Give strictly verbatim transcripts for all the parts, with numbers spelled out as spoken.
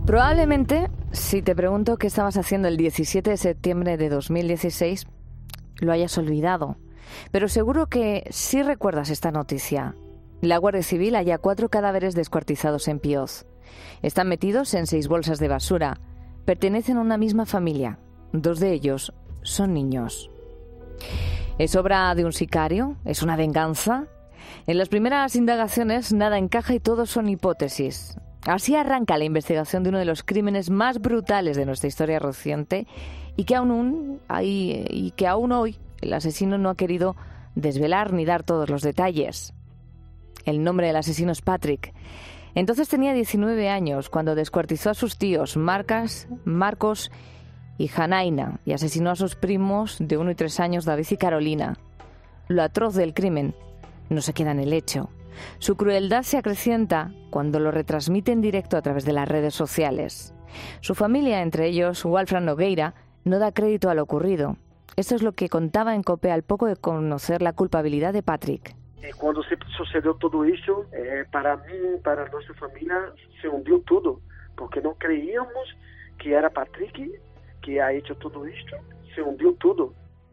Probablemente, si te pregunto qué estabas haciendo el diecisiete de septiembre de dos mil dieciséis, lo hayas olvidado. Pero seguro que sí recuerdas esta noticia. La Guardia Civil halla cuatro cadáveres descuartizados en Pioz. Están metidos en seis bolsas de basura. Pertenecen a una misma familia. Dos de ellos son niños. ¿Es obra de un sicario? ¿Es una venganza? En las primeras indagaciones nada encaja y todo son hipótesis. Así arranca la investigación de uno de los crímenes más brutales de nuestra historia reciente y que aún, hay, y que aún hoy el asesino no ha querido desvelar ni dar todos los detalles. El nombre del asesino es Patrick. Entonces tenía diecinueve años cuando descuartizó a sus tíos Marcas, Marcos y Janaina y asesinó a sus primos de uno y tres años, David y Carolina. Lo atroz del crimen no se queda en el hecho. Su crueldad se acrecienta cuando lo retransmite en directo a través de las redes sociales. Su familia, entre ellos Walfran Nogueira, no da crédito a lo ocurrido. Esto es lo que contaba en COPE al poco de conocer la culpabilidad de Patrick. Cuando se sucedió todo eso, eh, para mí, para nuestra familia, se hundió todo, porque no creíamos que era Patrick que ha hecho todo esto. Se hundió todo.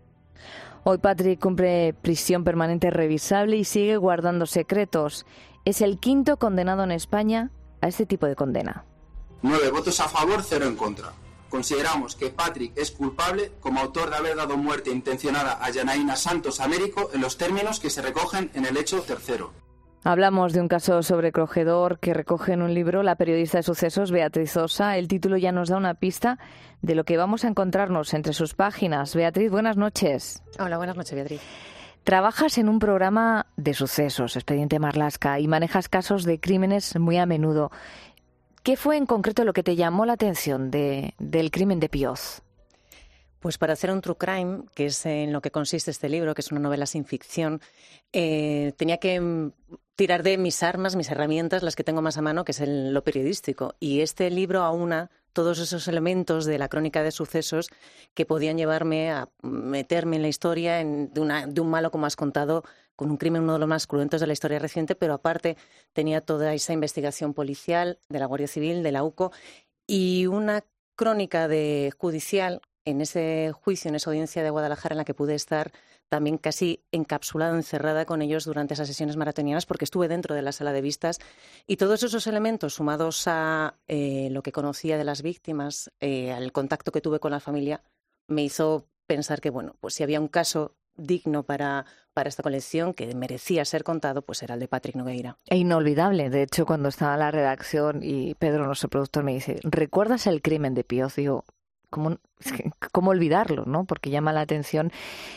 Hoy Patrick cumple prisión permanente revisable y sigue guardando secretos. Es el quinto condenado en España a este tipo de condena. Nueve votos a favor, cero en contra. Consideramos que Patrick es culpable como autor de haber dado muerte intencionada a Janaína Santos Américo en los términos que se recogen en el hecho tercero. Hablamos de un caso sobrecogedor que recoge en un libro la periodista de sucesos Beatriz Osa. El título ya nos da una pista de lo que vamos a encontrarnos entre sus páginas. Beatriz, buenas noches. Hola, buenas noches, Beatriz. Trabajas en un programa de sucesos, Expediente Marlaska, y manejas casos de crímenes muy a menudo. ¿Qué fue en concreto lo que te llamó la atención de, del crimen de Pioz? Pues para hacer un true crime, que es en lo que consiste este libro, que es una novela sin ficción, eh, tenía que tirar de mis armas, mis herramientas, las que tengo más a mano, que es el, lo periodístico. Y este libro aúna todos esos elementos de la crónica de sucesos que podían llevarme a meterme en la historia en, de, una, de un malo, como has contado, con un crimen uno de los más cruentos de la historia reciente, pero aparte tenía toda esa investigación policial de la Guardia Civil, de la U C O, y una crónica de judicial en ese juicio, en esa audiencia de Guadalajara en la que pude estar también casi encapsulada, encerrada con ellos durante esas sesiones maratonianas, porque estuve dentro de la sala de vistas, y todos esos elementos sumados a eh, lo que conocía de las víctimas, eh, al contacto que tuve con la familia, me hizo pensar que, bueno, pues si había un caso digno para, para esta colección que merecía ser contado, pues era el de Patrick Nogueira. E inolvidable. De hecho, cuando estaba en la redacción y Pedro, nuestro productor, me dice, ¿recuerdas el crimen de Pioz? Digo, ¿cómo, cómo olvidarlo, ¿no? Porque llama la atención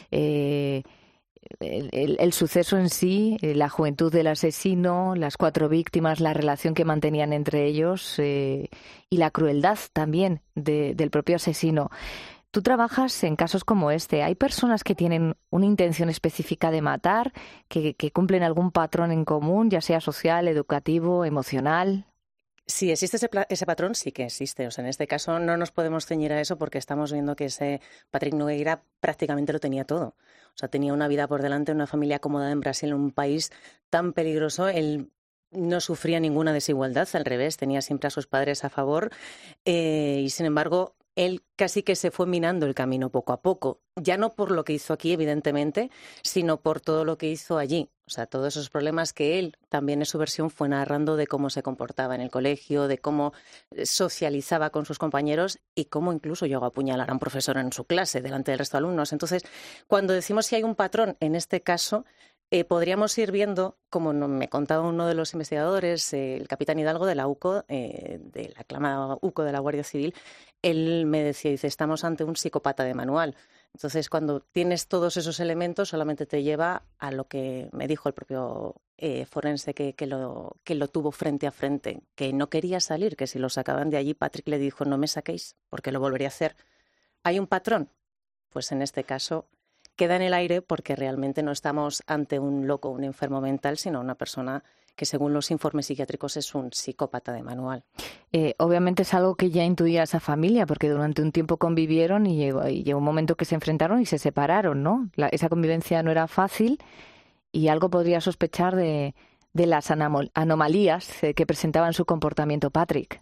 eh, el, el, el suceso en sí, la juventud del asesino, las cuatro víctimas, la relación que mantenían entre ellos eh, y la crueldad también de, del propio asesino. Tú trabajas en casos como este. ¿Hay personas que tienen una intención específica de matar, que, que cumplen algún patrón en común, ya sea social, educativo, emocional? Sí, existe ese, ese patrón, sí que existe. O sea, en este caso no nos podemos ceñir a eso porque estamos viendo que ese Patrick Nogueira prácticamente lo tenía todo. O sea, tenía una vida por delante, una familia acomodada en Brasil, en un país tan peligroso. Él no sufría ninguna desigualdad, al revés, tenía siempre a sus padres a favor eh, y, sin embargo, él casi que se fue minando el camino poco a poco, ya no por lo que hizo aquí, evidentemente, sino por todo lo que hizo allí. O sea, todos esos problemas que él, también en su versión, fue narrando de cómo se comportaba en el colegio, de cómo socializaba con sus compañeros y cómo incluso llegó a apuñalar a un profesor en su clase delante del resto de alumnos. Entonces, cuando decimos si hay un patrón, en este caso, Eh, podríamos ir viendo, como me contaba uno de los investigadores, eh, el capitán Hidalgo de la U C O, eh, de la aclamada U C O de la Guardia Civil, él me decía, dice, estamos ante un psicópata de manual. Entonces, cuando tienes todos esos elementos, solamente te lleva a lo que me dijo el propio eh, forense que, que, lo, que lo tuvo frente a frente, que no quería salir, que si lo sacaban de allí, Patrick le dijo, no me saquéis, porque lo volvería a hacer. ¿Hay un patrón? Pues en este caso queda en el aire porque realmente no estamos ante un loco, un enfermo mental, sino una persona que, según los informes psiquiátricos, es un psicópata de manual. Eh, obviamente es algo que ya intuía esa familia, porque durante un tiempo convivieron y llegó, y llegó un momento que se enfrentaron y se separaron, ¿no? La, esa convivencia no era fácil y algo podría sospechar de, de las anomalías que presentaba en su comportamiento Patrick.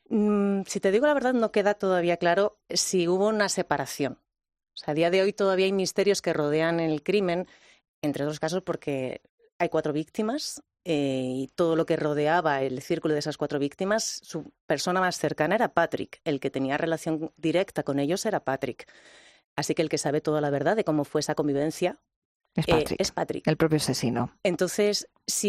Mm, si te digo la verdad, no queda todavía claro si hubo una separación. O sea, a día de hoy todavía hay misterios que rodean el crimen, entre otros casos porque hay cuatro víctimas eh, y todo lo que rodeaba el círculo de esas cuatro víctimas, su persona más cercana era Patrick. El que tenía relación directa con ellos era Patrick. Así que el que sabe toda la verdad de cómo fue esa convivencia es Patrick, eh, es Patrick, el propio asesino. Entonces,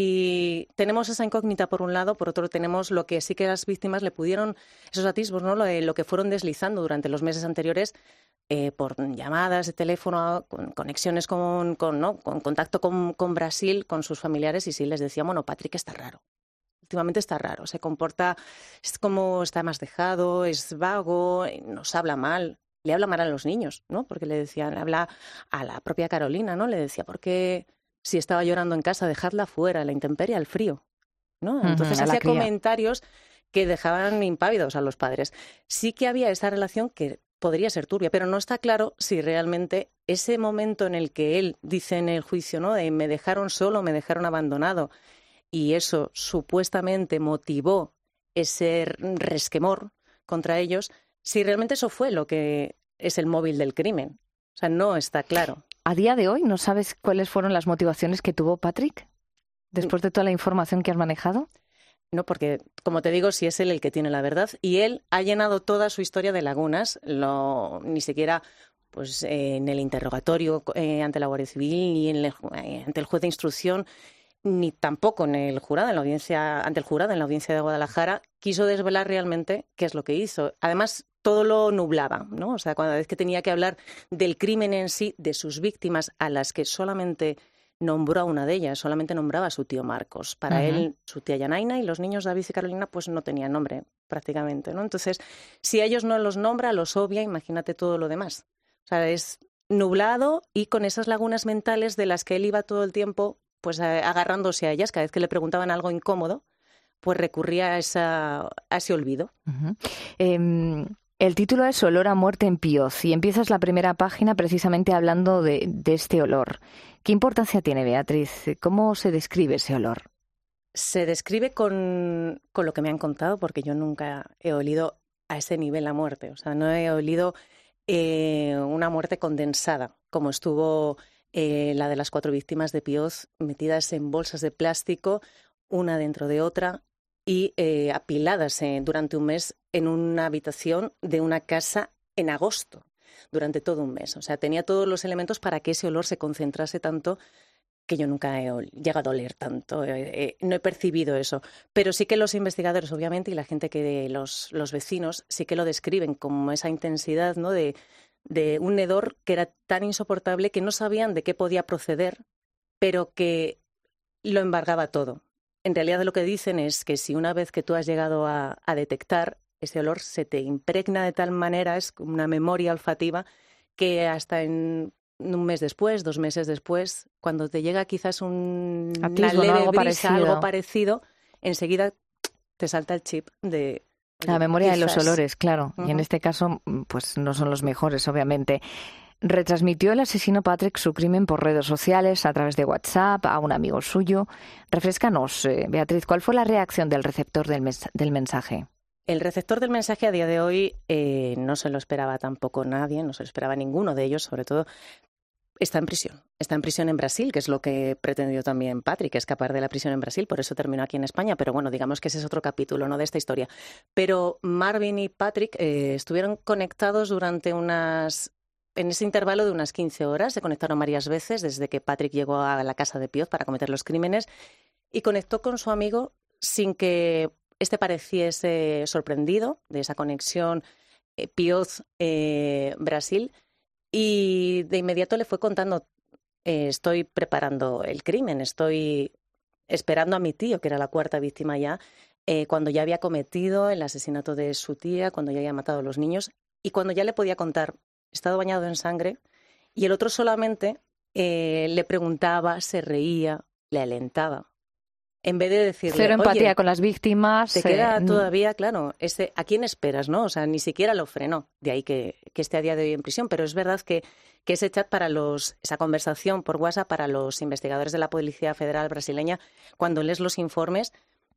si tenemos esa incógnita por un lado, por otro tenemos lo que sí que las víctimas le pudieron, esos atisbos, ¿no? Lo, lo que fueron deslizando durante los meses anteriores eh, por llamadas de teléfono, con conexiones con, con, ¿no? con contacto con, con Brasil, con sus familiares, y sí les decían, bueno, Patrick está raro. Últimamente está raro, se comporta, es como está más dejado, es vago, nos habla mal. Le habla mal a los niños, ¿no? Porque le decían, le habla a la propia Carolina, ¿no? Le decía, ¿por qué si estaba llorando en casa, dejadla fuera, la intemperie, al frío? ¿No? Entonces uh-huh, hacía comentarios que dejaban impávidos a los padres. Sí que había esa relación que podría ser turbia, pero no está claro si realmente ese momento en el que él dice en el juicio, ¿no? De me dejaron solo, me dejaron abandonado, y eso supuestamente motivó ese resquemor contra ellos, si realmente eso fue lo que es el móvil del crimen. O sea, no está claro. ¿A día de hoy no sabes cuáles fueron las motivaciones que tuvo Patrick después de toda la información que has manejado? No, porque, como te digo, si es él el que tiene la verdad, y él ha llenado toda su historia de lagunas, lo, ni siquiera pues, eh, en el interrogatorio eh, ante la Guardia Civil, ni en el, eh, ante el juez de instrucción, ni tampoco en el jurado, en la audiencia, ante el jurado en la audiencia de Guadalajara, quiso desvelar realmente qué es lo que hizo. Además, todo lo nublaba, ¿no? O sea, cada vez que tenía que hablar del crimen en sí, de sus víctimas, a las que solamente nombró a una de ellas, solamente nombraba a su tío Marcos. Para uh-huh. él, su tía Yanaina y los niños David y Carolina, pues no tenían nombre prácticamente, ¿no? Entonces, si a ellos no los nombra, los obvia, imagínate todo lo demás. O sea, es nublado y con esas lagunas mentales de las que él iba todo el tiempo pues agarrándose a ellas, cada vez que le preguntaban algo incómodo, pues recurría a, esa, a ese olvido. Uh-huh. Eh, el título es Olor a muerte en Pioz y empiezas la primera página precisamente hablando de, de este olor. ¿Qué importancia tiene, Beatriz? ¿Cómo se describe ese olor? Se describe con, con lo que me han contado, porque yo nunca he olido a ese nivel la muerte. O sea, no he olido eh, una muerte condensada, como estuvo Eh, la de las cuatro víctimas de Pioz, metidas en bolsas de plástico, una dentro de otra, y eh, apiladas eh, durante un mes en una habitación de una casa en agosto, durante todo un mes. O sea, tenía todos los elementos para que ese olor se concentrase tanto, que yo nunca he llegado a oler tanto, eh, eh, no he percibido eso. Pero sí que los investigadores, obviamente, y la gente que los, los vecinos, sí que lo describen como esa intensidad, ¿no?, de de un hedor que era tan insoportable que no sabían de qué podía proceder, pero que lo embargaba todo. En realidad lo que dicen es que si una vez que tú has llegado a, a detectar, ese olor se te impregna de tal manera, es como una memoria olfativa, que hasta en un mes después, dos meses después, cuando te llega quizás un, una leve algo brisa, parecido. algo parecido, enseguida te salta el chip de... La memoria quizás. de los olores, claro. Uh-huh. Y en este caso, pues no son los mejores, obviamente. Retransmitió el asesino Patrick su crimen por redes sociales, a través de WhatsApp, a un amigo suyo. Refréscanos, eh, Beatriz, ¿cuál fue la reacción del receptor del, mes- del mensaje? El receptor del mensaje a día de hoy eh, no se lo esperaba tampoco nadie, no se lo esperaba ninguno de ellos, sobre todo. Está en prisión. Está en prisión en Brasil, que es lo que pretendió también Patrick, escapar de la prisión en Brasil, por eso terminó aquí en España, pero bueno, digamos que ese es otro capítulo, ¿no?, de esta historia. Pero Marvin y Patrick eh, estuvieron conectados durante unas... En ese intervalo de unas quince horas, se conectaron varias veces desde que Patrick llegó a la casa de Pioz para cometer los crímenes y conectó con su amigo sin que éste pareciese sorprendido de esa conexión eh, Pioz-Brasil. Eh, Y de inmediato le fue contando, eh, estoy preparando el crimen, estoy esperando a mi tío, que era la cuarta víctima ya, eh, cuando ya había cometido el asesinato de su tía, cuando ya había matado a los niños y cuando ya le podía contar, he estado bañado en sangre, y el otro solamente eh, le preguntaba, se reía, le alentaba. En vez de decirle, cero empatía oye, con las víctimas. Te queda eh, todavía, claro, ese, ¿a quién esperas, no? O sea, ni siquiera lo frenó. De ahí que, que esté a día de hoy en prisión. Pero es verdad que, que ese chat para los, esa conversación por WhatsApp para los investigadores de la Policía Federal brasileña, cuando lees los informes,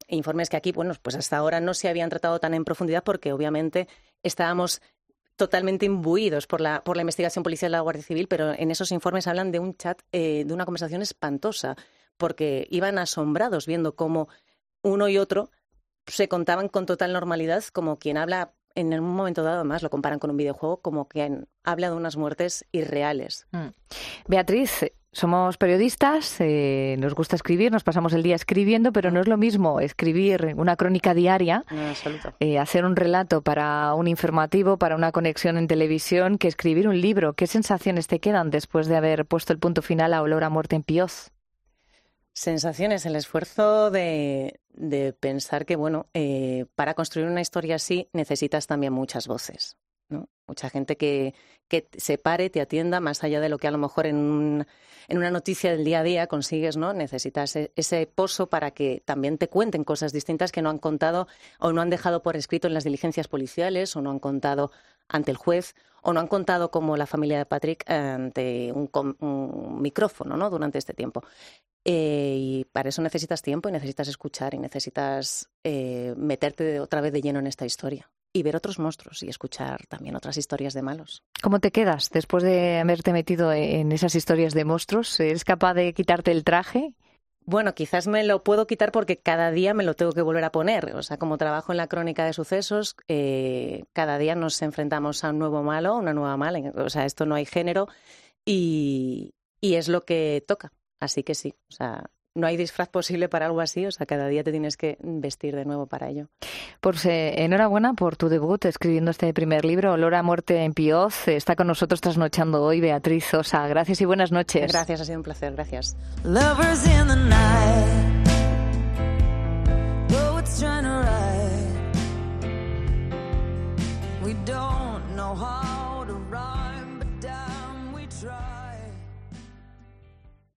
informes que aquí, bueno, pues hasta ahora no se habían tratado tan en profundidad porque obviamente estábamos totalmente imbuidos por la, por la investigación policial de la Guardia Civil, pero en esos informes hablan de un chat, eh, de una conversación espantosa, porque iban asombrados viendo cómo uno y otro se contaban con total normalidad, como quien habla en un momento dado, además lo comparan con un videojuego, como quien habla de unas muertes irreales. Mm. Beatriz, somos periodistas, eh, nos gusta escribir, nos pasamos el día escribiendo, pero no es lo mismo escribir una crónica diaria, No, absoluto. eh, hacer un relato para un informativo, para una conexión en televisión, que escribir un libro. ¿Qué sensaciones te quedan después de haber puesto el punto final a Olor a muerte en Pioz? Sensaciones, el esfuerzo de, de pensar que, bueno, eh, para construir una historia así necesitas también muchas voces, ¿no? Mucha gente que, que se pare, te atienda, más allá de lo que a lo mejor en, un, en una noticia del día a día consigues, ¿no? Necesitas ese, ese pozo para que también te cuenten cosas distintas que no han contado o no han dejado por escrito en las diligencias policiales o no han contado ante el juez o no han contado como la familia de Patrick ante un, un micrófono, ¿no? Durante este tiempo. Eh, y para eso necesitas tiempo y necesitas escuchar y necesitas eh, meterte de, otra vez de lleno en esta historia y ver otros monstruos y escuchar también otras historias de malos. ¿Cómo te quedas después de haberte metido en esas historias de monstruos? ¿Eres capaz de quitarte el traje? Bueno, quizás me lo puedo quitar porque cada día me lo tengo que volver a poner. O sea, como trabajo en la crónica de sucesos, eh, cada día nos enfrentamos a un nuevo malo, una nueva mala. O sea, esto no hay género y, y es lo que toca. Así que sí, o sea, no hay disfraz posible para algo así, o sea, cada día te tienes que vestir de nuevo para ello. Pues eh, enhorabuena por tu debut escribiendo este primer libro, Olor a muerte en Pioz. Está con nosotros trasnochando hoy Beatriz Sosa. Gracias y buenas noches. Gracias, ha sido un placer, gracias. Lovers in the night, though it's trying to ride, we don't know how to ride.